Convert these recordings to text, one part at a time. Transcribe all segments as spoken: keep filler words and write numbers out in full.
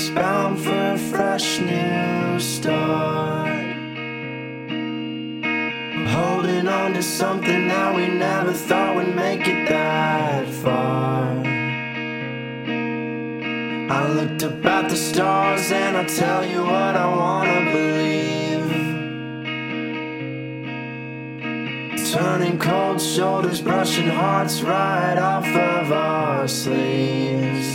bound for a fresh new start. Holding on to something that we never thought would make it that far. I looked up at the stars and I'll tell you what I wanna believe. Turning cold shoulders, brushing hearts right off of our sleeves.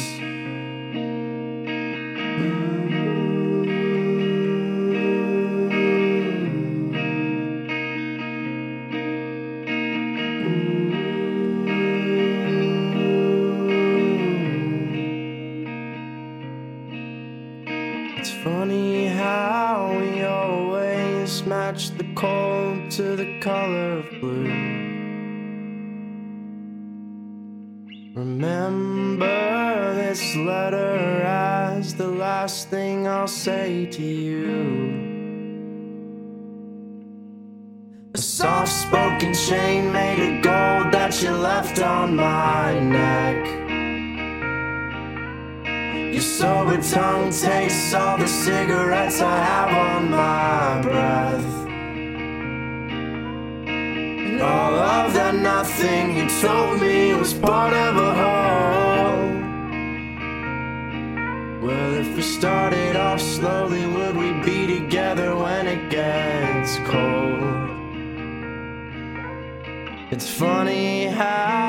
It's funny how we always match the cold to the color of blue. Remember this letter as the last thing I'll say to you. A soft-spoken chain made of gold that you left on my neck. Your sober tongue tastes all the cigarettes I have on my breath. And all of that nothing you told me was part of a whole. Well, if we started off slowly, would we be together when it gets cold? It's funny how